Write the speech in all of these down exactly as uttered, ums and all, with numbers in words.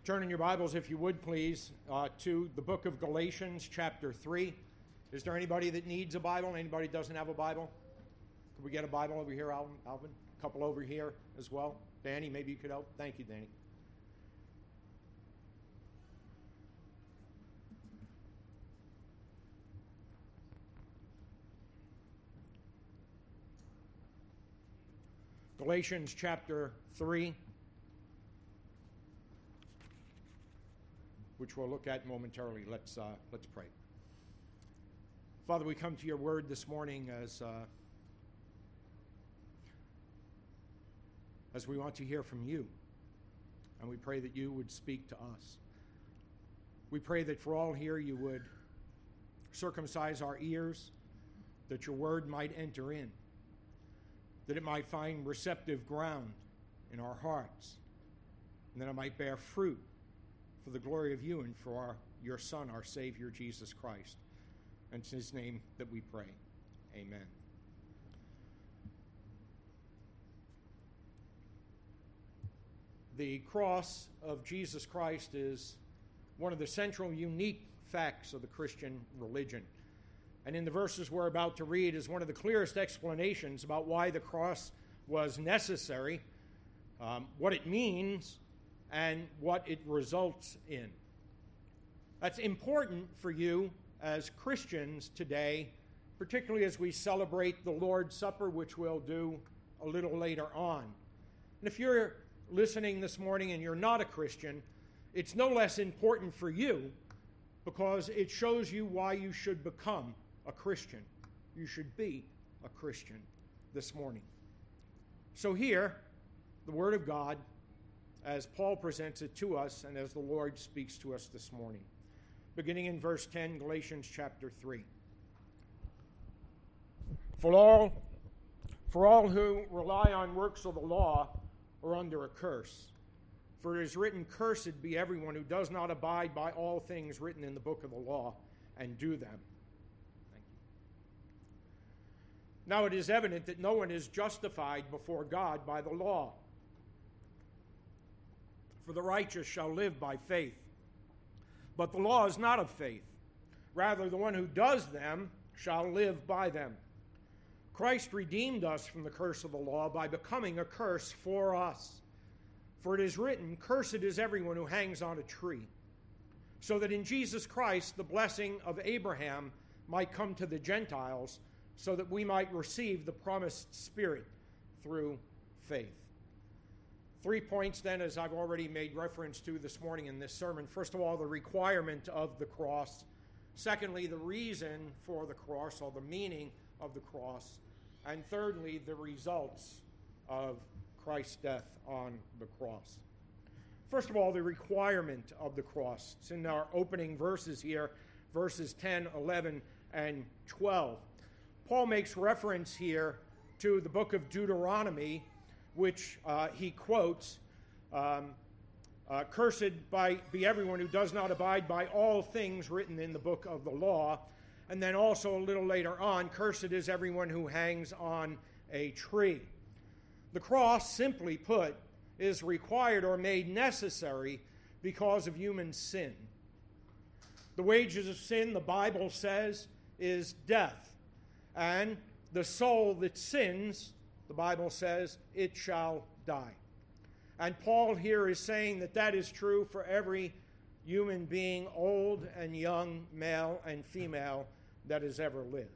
Turn in your Bibles, if you would, please, uh, to the book of Galatians, chapter three. Is there anybody that needs a Bible? Anybody doesn't have a Bible? Could we get a Bible over here, Alvin? Alvin? A couple over here as well. Danny, maybe you could help. Thank you, Danny. Galatians chapter three, which we'll look at momentarily. Let's uh, let's pray. Father, we come to your word this morning as uh, as we want to hear from you, and we pray that you would speak to us. We pray that for all here you would circumcise our ears, that your word might enter in, that it might find receptive ground in our hearts, and that it might bear fruit for the glory of you and for our, your Son, our Savior, Jesus Christ. And it's in his name that we pray. Amen. The cross of Jesus Christ is one of the central, unique facts of the Christian religion. And in the verses we're about to read is one of the clearest explanations about why the cross was necessary, um, what it means, and what it results in. That's important for you as Christians today, particularly as we celebrate the Lord's Supper, which we'll do a little later on. And if you're listening this morning and you're not a Christian, it's no less important for you because it shows you why you should become a Christian. You should be a Christian this morning. So here, the Word of God, as Paul presents it to us and as the Lord speaks to us this morning. Beginning in verse ten, Galatians chapter three. For all, for all who rely on works of the law are under a curse. For it is written, "Cursed be everyone who does not abide by all things written in the book of the law and do them." Now it is evident that no one is justified before God by the law. For the righteous shall live by faith. But the law is not of faith. Rather, the one who does them shall live by them. Christ redeemed us from the curse of the law by becoming a curse for us. For it is written, "Cursed is everyone who hangs on a tree," so that in Jesus Christ the blessing of Abraham might come to the Gentiles, so that we might receive the promised Spirit through faith. Three points then, as I've already made reference to this morning in this sermon. First of all, the requirement of the cross. Secondly, the reason for the cross, or the meaning of the cross. And thirdly, the results of Christ's death on the cross. First of all, the requirement of the cross. It's in our opening verses here, verses ten, eleven, and twelve. Paul makes reference here to the book of Deuteronomy, which uh, he quotes, um, uh, "Cursed by, be everyone who does not abide by all things written in the book of the law." And then also a little later on, "Cursed is everyone who hangs on a tree." The cross, simply put, is required or made necessary because of human sin. The wages of sin, the Bible says, is death. And the soul that sins, the Bible says, it shall die. And Paul here is saying that that is true for every human being, old and young, male and female, that has ever lived.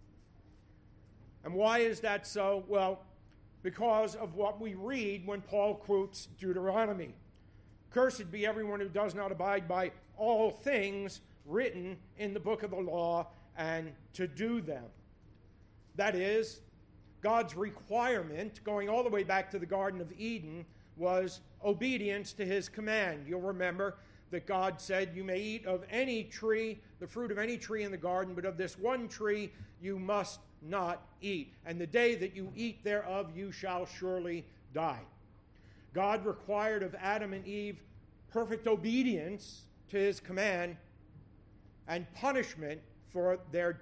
And why is that so? Well, because of what we read when Paul quotes Deuteronomy. "Cursed be everyone who does not abide by all things written in the book of the law and to do them." That is, God's requirement, going all the way back to the Garden of Eden, was obedience to his command. You'll remember that God said, "You may eat of any tree, the fruit of any tree in the garden, but of this one tree you must not eat. And the day that you eat thereof, you shall surely die." God required of Adam and Eve perfect obedience to his command and punishment for their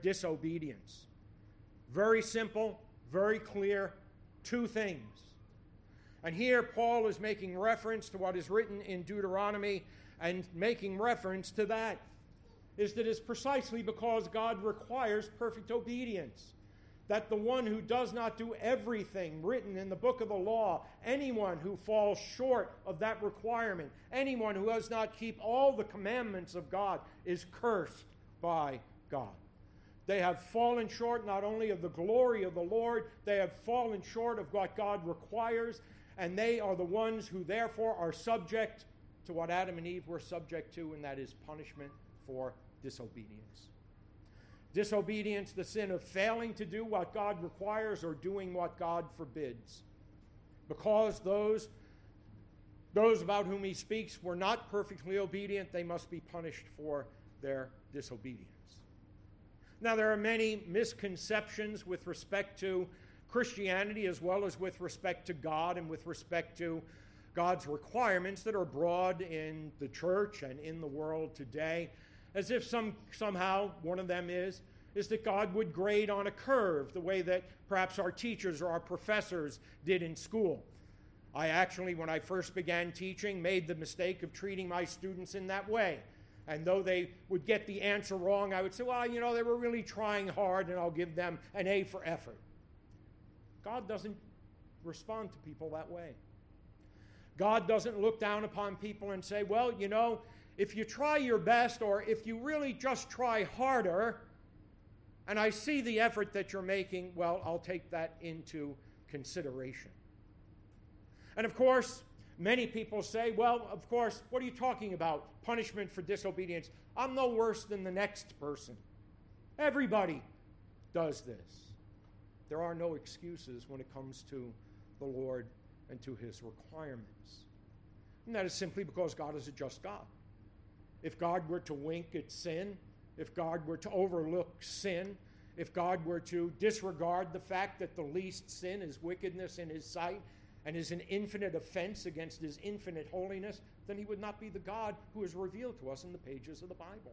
disobedience. Very simple, very clear, two things. And here Paul is making reference to what is written in Deuteronomy, and making reference to that is that it's precisely because God requires perfect obedience, that the one who does not do everything written in the book of the law, anyone who falls short of that requirement, anyone who does not keep all the commandments of God, is cursed by God. They have fallen short not only of the glory of the Lord, they have fallen short of what God requires, and they are the ones who therefore are subject to what Adam and Eve were subject to, and that is punishment for disobedience. Disobedience, the sin of failing to do what God requires or doing what God forbids. Because those, those about whom he speaks were not perfectly obedient, they must be punished for their disobedience. Now, there are many misconceptions with respect to Christianity as well as with respect to God and with respect to God's requirements that are broad in the church and in the world today, as if some somehow one of them is, is that God would grade on a curve the way that perhaps our teachers or our professors did in school. I actually, when I first began teaching, made the mistake of treating my students in that way. And though they would get the answer wrong, I would say, well, you know, they were really trying hard, and I'll give them an A for effort. God doesn't respond to people that way. God doesn't look down upon people and say, well, you know, if you try your best, or if you really just try harder, and I see the effort that you're making, well, I'll take that into consideration. And of course, many people say, well, of course, what are you talking about? Punishment for disobedience. I'm no worse than the next person. Everybody does this. There are no excuses when it comes to the Lord and to his requirements. And that is simply because God is a just God. If God were to wink at sin, if God were to overlook sin, if God were to disregard the fact that the least sin is wickedness in his sight and is an infinite offense against his infinite holiness, then he would not be the God who is revealed to us in the pages of the Bible.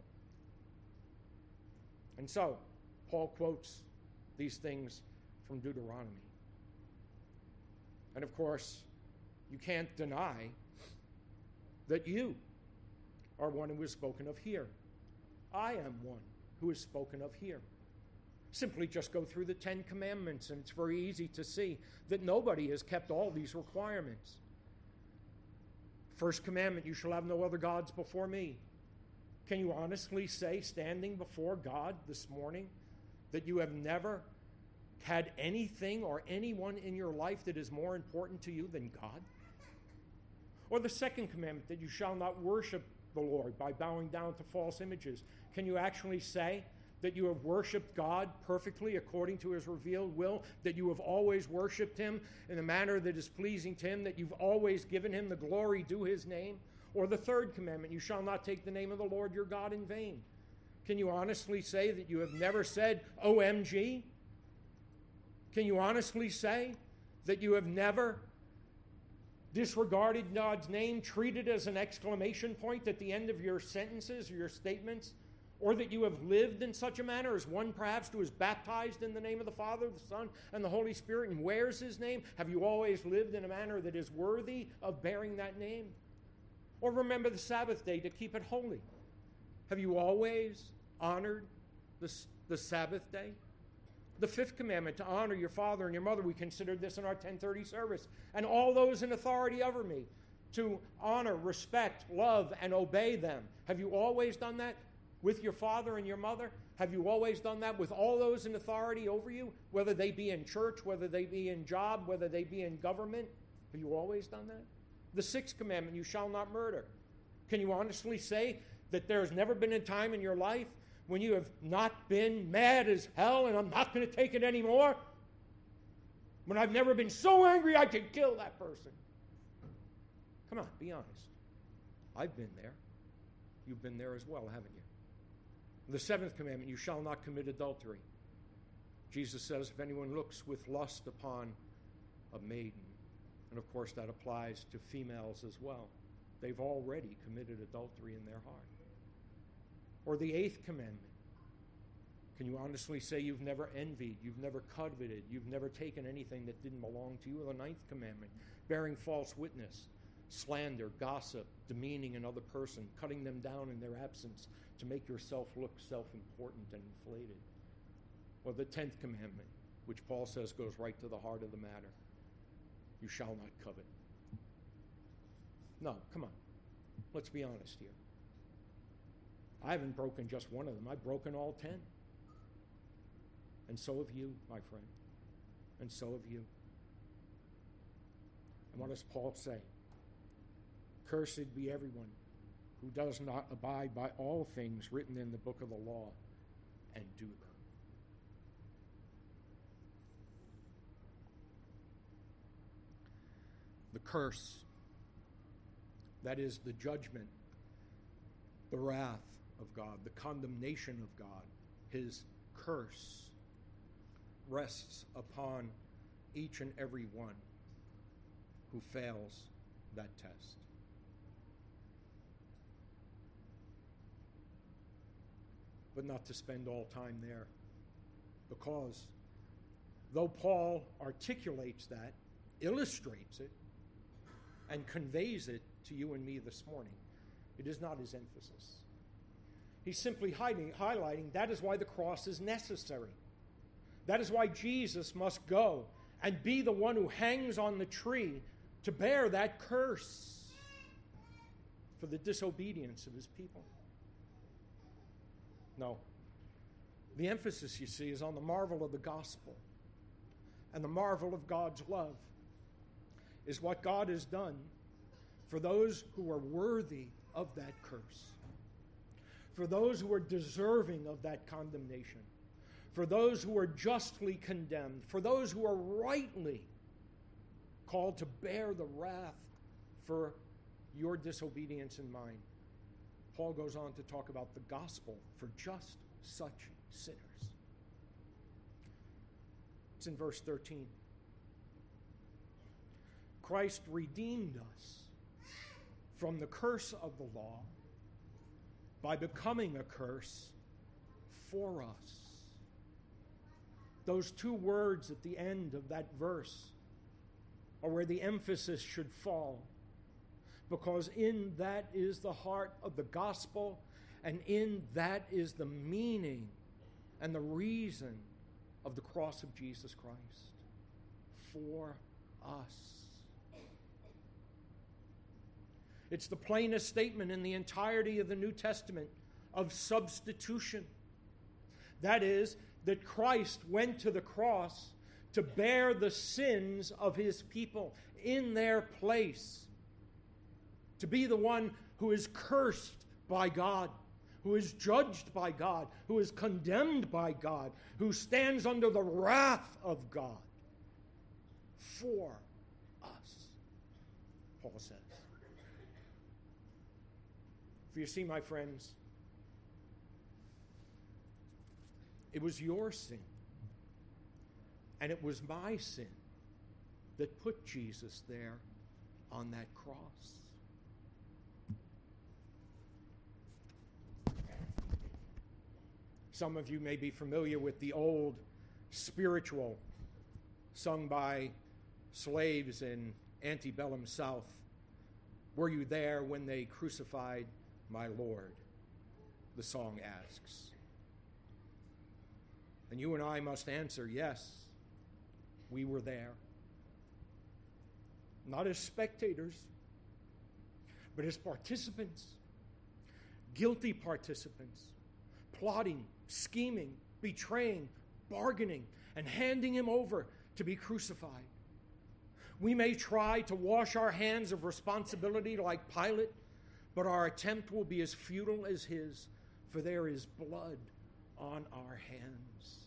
And so, Paul quotes these things from Deuteronomy. And of course, you can't deny that you are one who is spoken of here. I am one who is spoken of here. Simply just go through the Ten Commandments, and it's very easy to see that nobody has kept all these requirements. First commandment, you shall have no other gods before me. Can you honestly say, standing before God this morning, that you have never had anything or anyone in your life that is more important to you than God? Or the second commandment, that you shall not worship the Lord by bowing down to false images. Can you actually say that you have worshiped God perfectly according to his revealed will, that you have always worshiped him in a manner that is pleasing to him, that you've always given him the glory due his name? Or the third commandment, you shall not take the name of the Lord your God in vain. Can you honestly say that you have never said O M G? Can you honestly say that you have never disregarded God's name, treated as an exclamation point at the end of your sentences or your statements? Or that you have lived in such a manner as one perhaps who is baptized in the name of the Father, the Son, and the Holy Spirit and wears his name? Have you always lived in a manner that is worthy of bearing that name? Or remember the Sabbath day to keep it holy. Have you always honored the, the Sabbath day? The fifth commandment, to honor your father and your mother, we considered this in our ten thirty service. And all those in authority over me, to honor, respect, love, and obey them. Have you always done that with your father and your mother? Have you always done that with all those in authority over you, whether they be in church, whether they be in job, whether they be in government? Have you always done that? The sixth commandment, you shall not murder. Can you honestly say that there has never been a time in your life when you have not been mad as hell and I'm not going to take it anymore? When I've never been so angry I could kill that person. Come on, be honest. I've been there. You've been there as well, haven't you? The seventh commandment, you shall not commit adultery. Jesus says, if anyone looks with lust upon a maiden, and of course that applies to females as well, they've already committed adultery in their heart. Or the eighth commandment, can you honestly say you've never envied, you've never coveted, you've never taken anything that didn't belong to you? Or the ninth commandment, bearing false witness, slander, gossip, demeaning another person, cutting them down in their absence to make yourself look self-important and inflated. Or the tenth commandment, which Paul says goes right to the heart of the matter. You shall not covet. No, come on. Let's be honest here. I haven't broken just one of them. I've broken all ten. And so have you, my friend. And so have you. And what does Paul say? Cursed be everyone who does not abide by all things written in the book of the law and do them. The curse, that is the judgment, the wrath of God, the condemnation of God, his curse rests upon each and every one who fails that test. But not to spend all time there, because though Paul articulates that, illustrates it, and conveys it to you and me this morning, it is not his emphasis. He's simply hiding, highlighting that is why the cross is necessary. That is why Jesus must go and be the one who hangs on the tree to bear that curse for the disobedience of his people. No. The emphasis, you see, is on the marvel of the gospel. And the marvel of God's love is what God has done for those who are worthy of that curse, for those who are deserving of that condemnation, for those who are justly condemned, for those who are rightly called to bear the wrath for your disobedience and mine. Paul goes on to talk about the gospel for just such sinners. It's in verse thirteen. Christ redeemed us from the curse of the law by becoming a curse for us. Those two words at the end of that verse are where the emphasis should fall, because in that is the heart of the gospel, and in that is the meaning and the reason of the cross of Jesus Christ for us. It's the plainest statement in the entirety of the New Testament of substitution. That is, that Christ went to the cross to bear the sins of his people in their place, to be the one who is cursed by God, who is judged by God, who is condemned by God, who stands under the wrath of God for us, Paul says. For you see, my friends, it was your sin, and it was my sin that put Jesus there on that cross. Some of you may be familiar with the old spiritual sung by slaves in antebellum South. Were you there when they crucified my Lord? The song asks. And you and I must answer, yes, we were there. Not as spectators, but as participants, guilty participants, plotting, scheming, betraying, bargaining, and handing him over to be crucified. We may try to wash our hands of responsibility like Pilate, but our attempt will be as futile as his, for there is blood on our hands.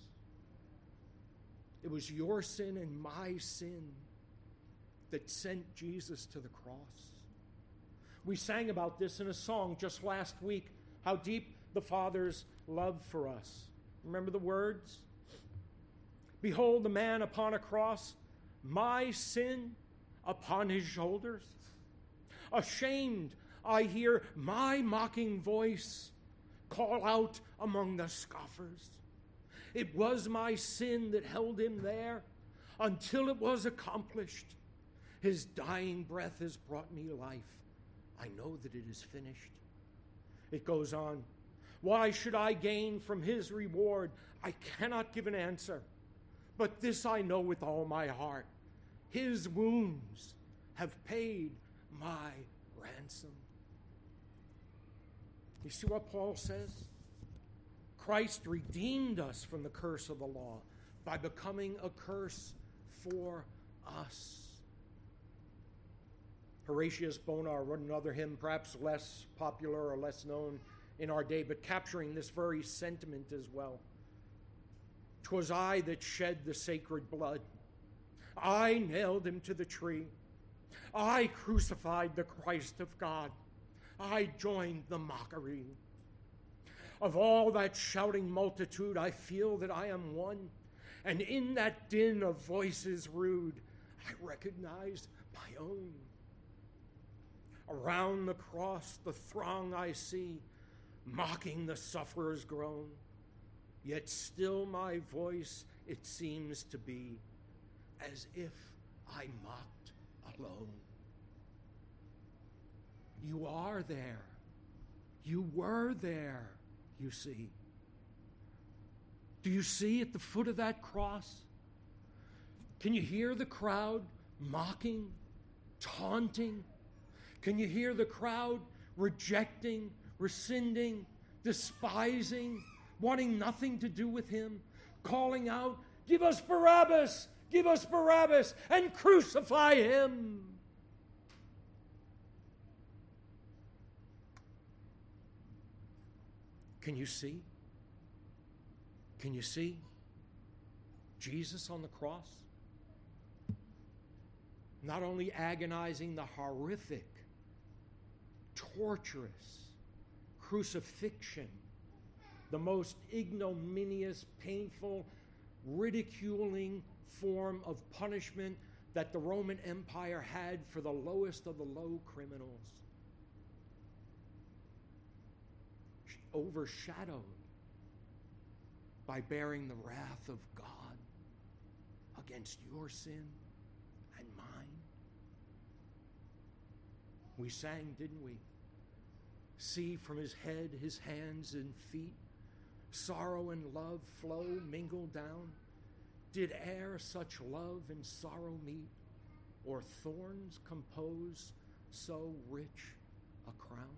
It was your sin and my sin that sent Jesus to the cross. We sang about this in a song just last week, how deep the Father's love for us. Remember the words? Behold the man upon a cross, my sin upon his shoulders. Ashamed, I hear my mocking voice call out among the scoffers. It was my sin that held him there until it was accomplished. His dying breath has brought me life. I know that it is finished. It goes on. Why should I gain from his reward? I cannot give an answer. But this I know with all my heart. His wounds have paid my ransom. You see what Paul says? Christ redeemed us from the curse of the law by becoming a curse for us. Horatius Bonar wrote another hymn, perhaps less popular or less known in our day, but capturing this very sentiment as well. "'Twas I that shed the sacred blood. I nailed him to the tree. I crucified the Christ of God. I joined the mockery. Of all that shouting multitude, I feel that I am one. And in that din of voices rude, I recognize my own. Around the cross, the throng I see, mocking the sufferer's groan. Yet still my voice, it seems to be, as if I mocked alone." You are there. You were there, you see. Do you see at the foot of that cross? Can you hear the crowd mocking, taunting? Can you hear the crowd rejecting, rescinding, despising, wanting nothing to do with him, calling out, "Give us Barabbas! Give us Barabbas! And crucify him!" Can you see? Can you see Jesus on the cross? Not only agonizing the horrific, torturous crucifixion, the most ignominious, painful, ridiculing form of punishment that the Roman Empire had for the lowest of the low criminals, overshadowed by bearing the wrath of God against your sin and mine. We sang, didn't we? See from his head, his hands and feet, sorrow and love flow, mingle down. Did e'er such love and sorrow meet, or thorns compose so rich a crown?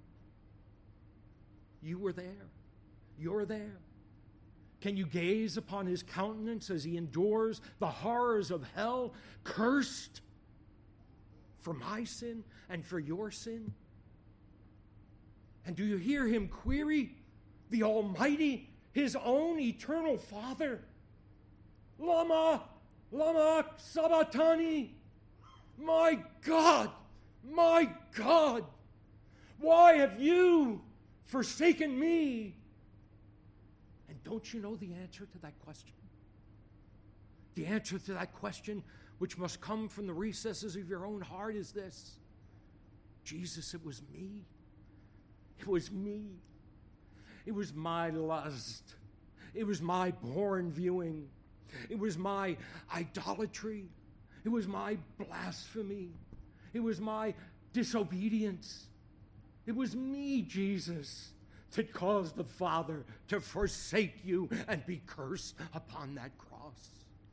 You were there. You're there. Can you gaze upon his countenance as he endures the horrors of hell, cursed for my sin and for your sin? And do you hear him query the Almighty, his own eternal Father? Lama, lama sabachthani. My God, my God, why have you forsaken me? And don't you know the answer to that question? The answer to that question, which must come from the recesses of your own heart, is this: Jesus, it was me. It was me. It was my lust. It was my porn viewing. It was my idolatry. It was my blasphemy. It was my disobedience. It was me, Jesus, that caused the Father to forsake you and be cursed upon that cross.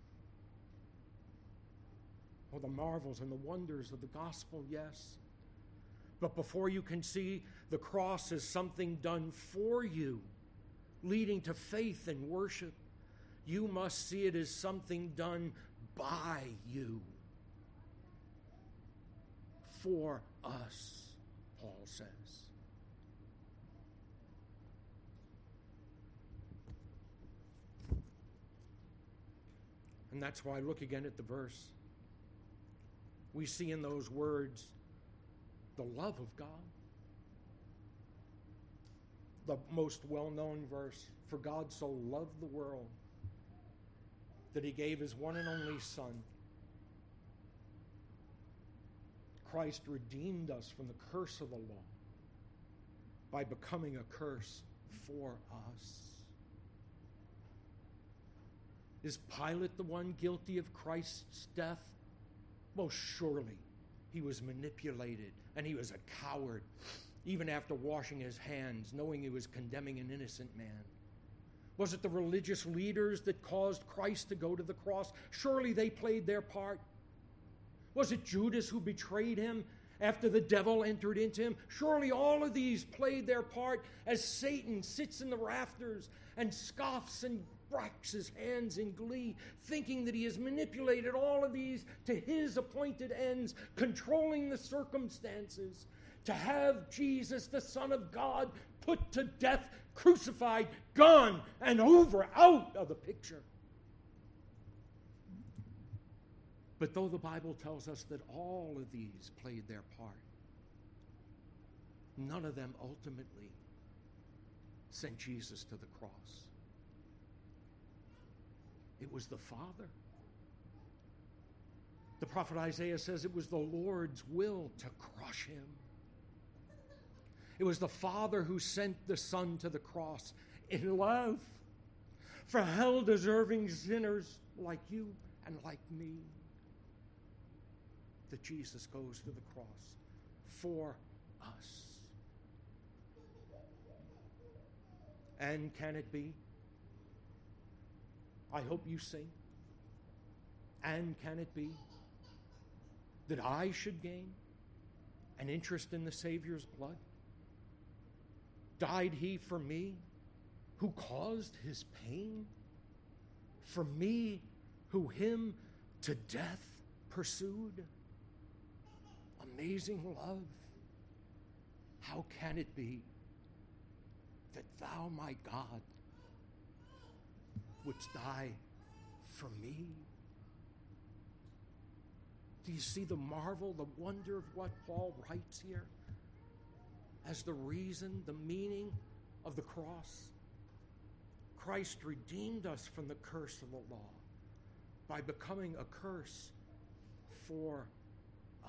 Oh, the marvels and the wonders of the gospel, yes. But before you can see the cross as something done for you, leading to faith and worship, you must see it as something done by you. For us, Paul says. And that's why, look again at the verse. We see in those words the love of God. The most well-known verse, for God so loved the world that he gave his one and only Son. Christ redeemed us from the curse of the law by becoming a curse for us. Is Pilate the one guilty of Christ's death? Most surely he was manipulated and he was a coward, even after washing his hands, knowing he was condemning an innocent man. Was it the religious leaders that caused Christ to go to the cross? Surely they played their part. Was it Judas who betrayed him after the devil entered into him? Surely all of these played their part as Satan sits in the rafters and scoffs and racks his hands in glee, thinking that he has manipulated all of these to his appointed ends, controlling the circumstances, to have Jesus, the Son of God, put to death, crucified, gone, and over, out of the picture. But though the Bible tells us that all of these played their part, none of them ultimately sent Jesus to the cross. It was the Father. The prophet Isaiah says it was the Lord's will to crush him. It was the Father who sent the Son to the cross in love for hell-deserving sinners like you and like me. That Jesus goes to the cross for us. And can it be? I hope you sing. And can it be that I should gain an interest in the Savior's blood? Died he for me, who caused his pain? For me, who him to death pursued? Amazing love. How can it be that thou, my God, wouldst die for me? Do you see the marvel, the wonder of what Paul writes here as the reason, the meaning of the cross? Christ redeemed us from the curse of the law by becoming a curse for us.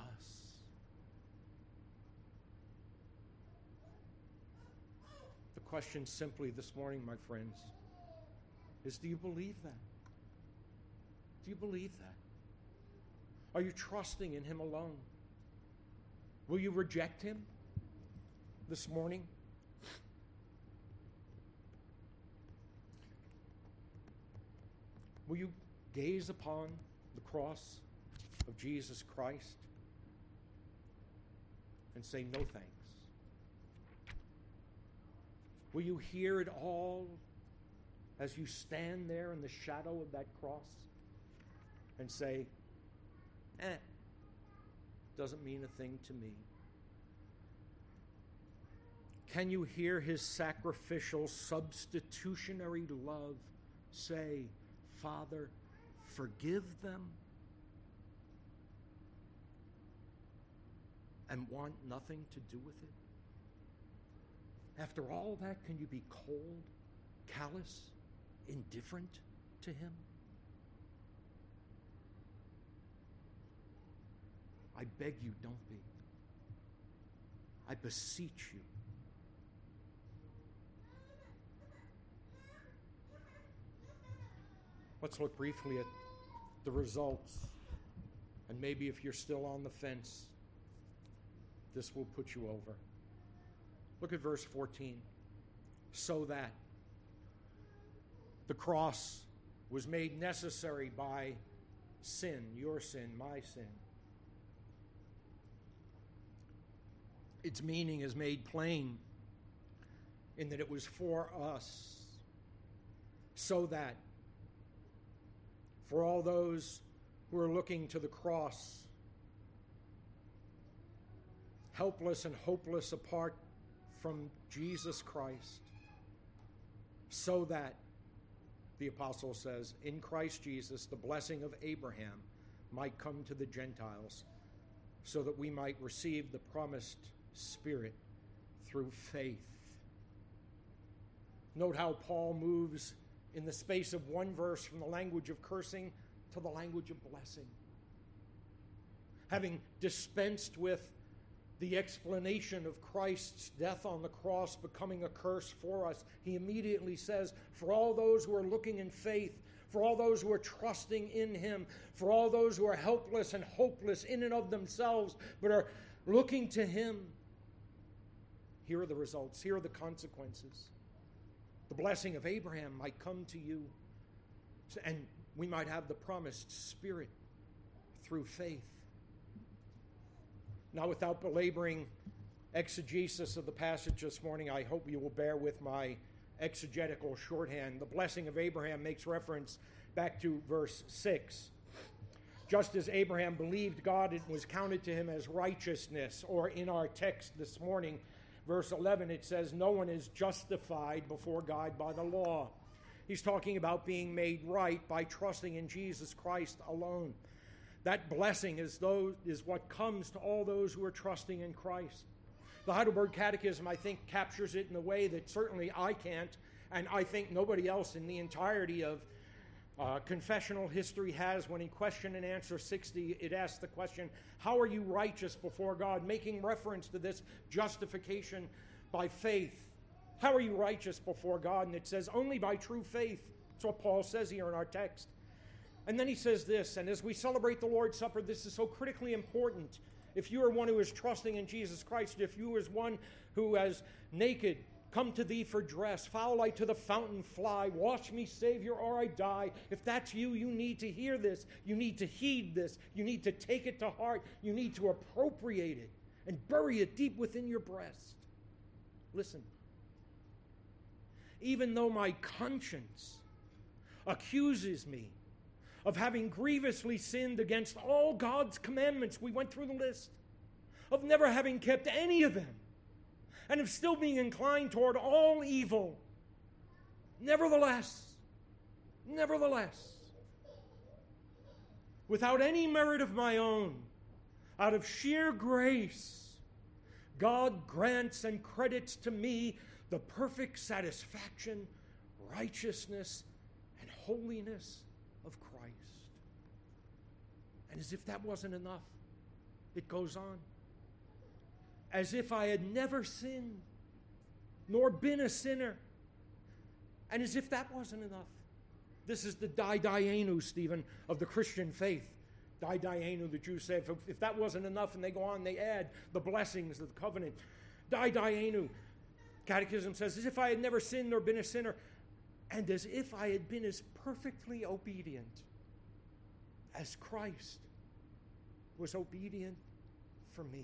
The question simply this morning, my friends, is do you believe that? Do you believe that? Are you trusting in him alone? Will you reject him this morning? Will you gaze upon the cross of Jesus Christ and say no thanks? Will you hear it all as you stand there in the shadow of that cross and say, eh, doesn't mean a thing to me? Can you hear his sacrificial, substitutionary love say, Father, forgive them, and want nothing to do with it? After all that, can you be cold, callous, indifferent to him? I beg you, don't be. I beseech you. Let's look briefly at the results. And maybe if you're still on the fence, this will put you over. Look at verse fourteen. So that the cross was made necessary by sin, your sin, my sin. Its meaning is made plain in that it was for us, so that for all those who are looking to the cross, helpless and hopeless apart from Jesus Christ, so that, the apostle says, in Christ Jesus, the blessing of Abraham might come to the Gentiles, so that we might receive the promised Spirit through faith. Note how Paul moves in the space of one verse from the language of cursing to the language of blessing. Having dispensed with the explanation of Christ's death on the cross becoming a curse for us, he immediately says, for all those who are looking in faith, for all those who are trusting in him, for all those who are helpless and hopeless in and of themselves, but are looking to him. Here are the results. Here are the consequences. The blessing of Abraham might come to you, and we might have the promised Spirit through faith. Now, without belaboring exegesis of the passage this morning, I hope you will bear with my exegetical shorthand. The blessing of Abraham makes reference back to verse six. Just as Abraham believed God, it was counted to him as righteousness. Or in our text this morning, verse eleven, it says, no one is justified before God by the law. He's talking about being made right by trusting in Jesus Christ alone. That blessing is, those, is what comes to all those who are trusting in Christ. The Heidelberg Catechism, I think, captures it in a way that certainly I can't, and I think nobody else in the entirety of uh, confessional history has. When in Question and Answer sixty, it asks the question, how are you righteous before God? Making reference to this justification by faith. How are you righteous before God? And it says, only by true faith. That's what Paul says here in our text. And then he says this, and as we celebrate the Lord's Supper, this is so critically important. If you are one who is trusting in Jesus Christ, if you is one who has naked, come to thee for dress, foul I to the fountain fly, wash me, Savior, or I die. If that's you, you need to hear this. You need to heed this. You need to take it to heart. You need to appropriate it and bury it deep within your breast. Listen. Even though my conscience accuses me of having grievously sinned against all God's commandments, we went through the list, of never having kept any of them, and of still being inclined toward all evil, nevertheless, nevertheless, without any merit of my own, out of sheer grace, God grants and credits to me the perfect satisfaction, righteousness, and holiness of Christ. And as if that wasn't enough, it goes on. As if I had never sinned, nor been a sinner. And as if that wasn't enough. This is the didaenu, Stephen, of the Christian faith. Didaenu, the Jews say, if, if that wasn't enough, and they go on, they add the blessings of the covenant. Didaenu, Catechism says, as if I had never sinned nor been a sinner, and as if I had been as perfectly obedient as Christ was obedient for me.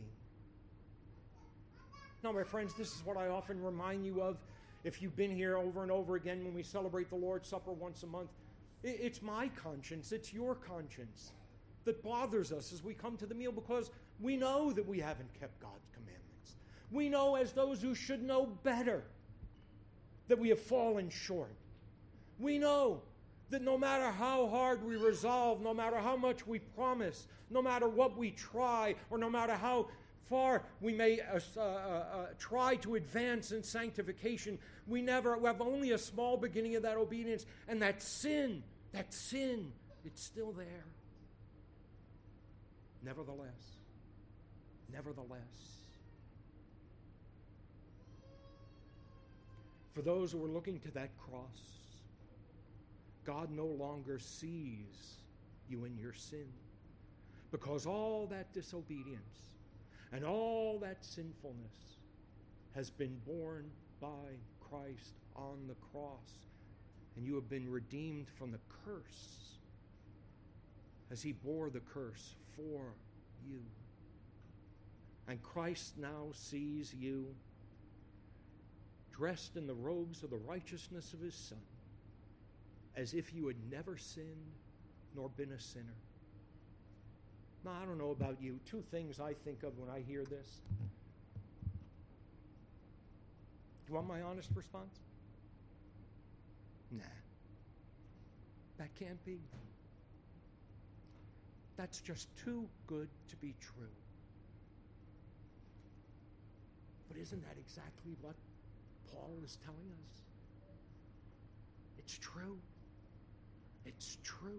Now, my friends, this is what I often remind you of if you've been here over and over again when we celebrate the Lord's Supper once a month. It's my conscience, it's your conscience that bothers us as we come to the meal, because we know that we haven't kept God's commandments. We know, as those who should know better, that we have fallen short. We know that no matter how hard we resolve, no matter how much we promise, no matter what we try, or no matter how far we may uh, uh, uh, try to advance in sanctification, we never we have only a small beginning of that obedience, and that sin, that sin, it's still there. Nevertheless, nevertheless, for those who are looking to that cross, God no longer sees you in your sin, because all that disobedience and all that sinfulness has been borne by Christ on the cross, and you have been redeemed from the curse as he bore the curse for you. And Christ now sees you dressed in the robes of the righteousness of his Son, as if you had never sinned nor been a sinner. Now, I don't know about you. Two things I think of when I hear this. Do you want my honest response? Nah. That can't be. That's just too good to be true. But isn't that exactly what Paul is telling us? It's true. It's true.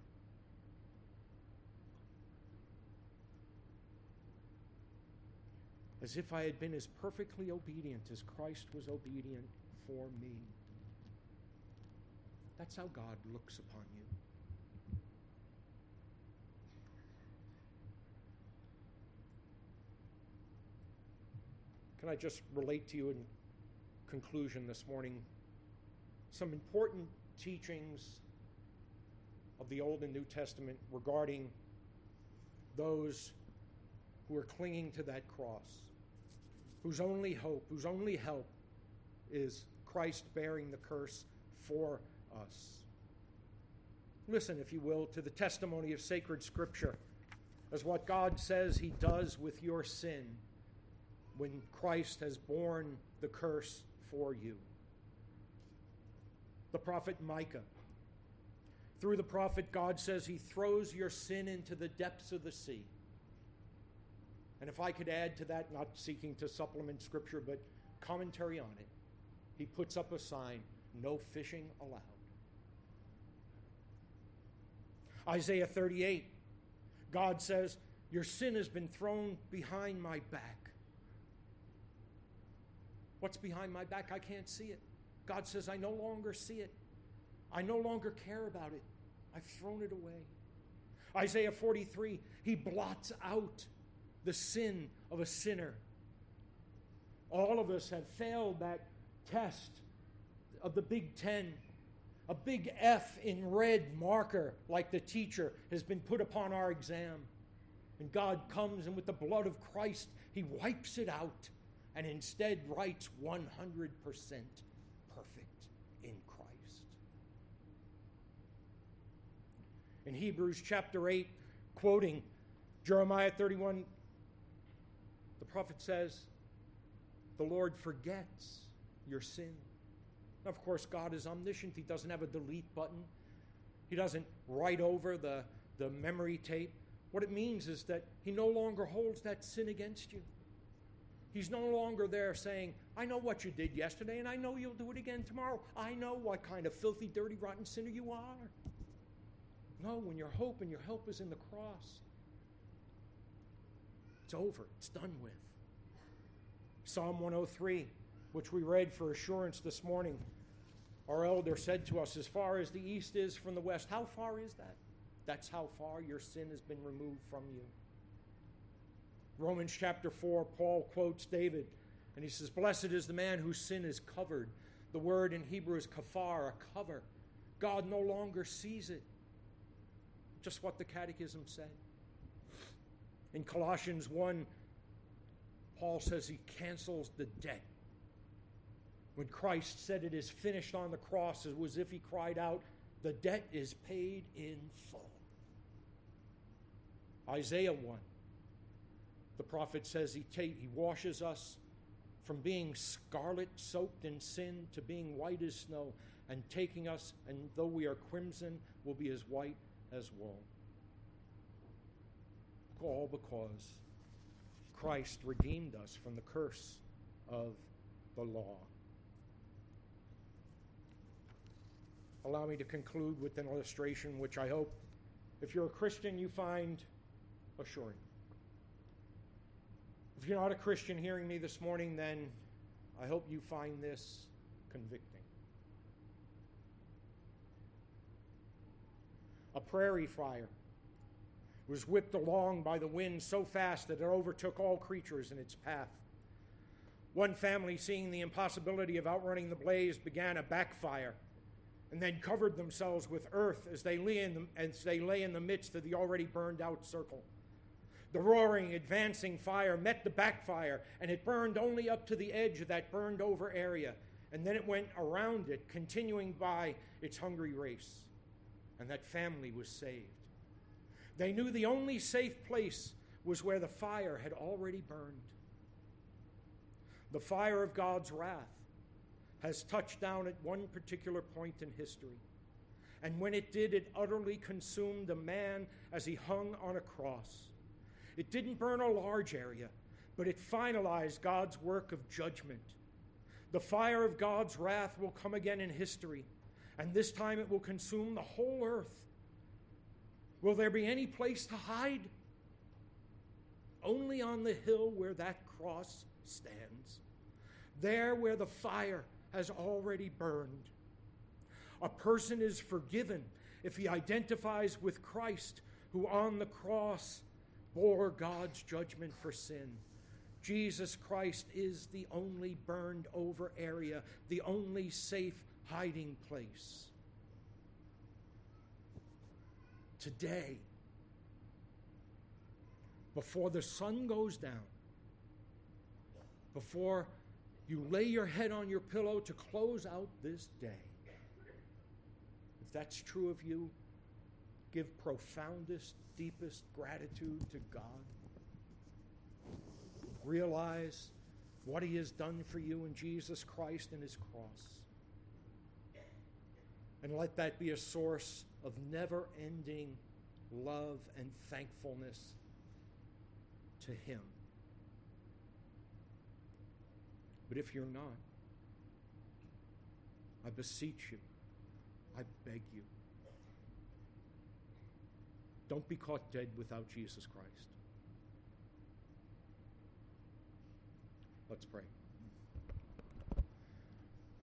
As if I had been as perfectly obedient as Christ was obedient for me. That's how God looks upon you. Can I just relate to you in conclusion this morning some important teachings of the Old and New Testament regarding those who are clinging to that cross, whose only hope, whose only help is Christ bearing the curse for us. Listen, if you will, to the testimony of sacred Scripture as what God says He does with your sin when Christ has borne the curse for you. The prophet Micah. Through the prophet, God says He throws your sin into the depths of the sea. And if I could add to that, not seeking to supplement Scripture, but commentary on it, He puts up a sign, no fishing allowed. Isaiah thirty-eight, God says, your sin has been thrown behind my back. What's behind my back? I can't see it. God says, I no longer see it. I no longer care about it. I've thrown it away. Isaiah forty-three, He blots out the sin of a sinner. All of us have failed that test of the Big Ten. A big F in red marker, like the teacher, has been put upon our exam. And God comes and with the blood of Christ, He wipes it out and instead writes one hundred percent perfect in Christ. In Hebrews chapter eight, quoting Jeremiah thirty-one, the prophet says, the Lord forgets your sin. Of course, God is omniscient. He doesn't have a delete button. He doesn't write over the, the memory tape. What it means is that He no longer holds that sin against you. He's no longer there saying, I know what you did yesterday, and I know you'll do it again tomorrow. I know what kind of filthy, dirty, rotten sinner you are. No, when your hope and your help is in the cross, it's over. It's done with. Psalm one oh three, which we read for assurance this morning, our elder said to us, as far as the east is from the west, how far is that? That's how far your sin has been removed from you. Romans chapter four, Paul quotes David, and he says, blessed is the man whose sin is covered. The word in Hebrew is kafar, a cover. God no longer sees it. Just what the Catechism said. In Colossians one, Paul says he cancels the debt. When Christ said it is finished on the cross, it was as if He cried out, the debt is paid in full. Isaiah one, the prophet says he, ta- he washes us from being scarlet soaked in sin to being white as snow, and taking us, and though we are crimson, will be as white as wool. All because Christ redeemed us from the curse of the law. Allow me to conclude with an illustration which I hope, if you're a Christian, you find assuring. If you're not a Christian hearing me this morning, then I hope you find this convicting. A prairie fire was whipped along by the wind so fast that it overtook all creatures in its path. One family, seeing the impossibility of outrunning the blaze, began a backfire and then covered themselves with earth as they lay in the, as they lay in the midst of the already burned out circle. The roaring, advancing fire met the backfire, and it burned only up to the edge of that burned over area, and then it went around it, continuing by its hungry race. And that family was saved. They knew the only safe place was where the fire had already burned. The fire of God's wrath has touched down at one particular point in history. And when it did, it utterly consumed a man as he hung on a cross. It didn't burn a large area, but it finalized God's work of judgment. The fire of God's wrath will come again in history, and this time it will consume the whole earth. Will there be any place to hide? Only on the hill where that cross stands, there where the fire has already burned. A person is forgiven if he identifies with Christ, who on the cross bore God's judgment for sin. Jesus Christ is the only burned over area, the only safe hiding place. Today, before the sun goes down, before you lay your head on your pillow to close out this day, if that's true of you, give profoundest, deepest gratitude to God. Realize what he has done for you in Jesus Christ and his cross. And let that be a source of never-ending love and thankfulness to him. But if you're not, I beseech you, I beg you, don't be caught dead without Jesus Christ. Let's pray.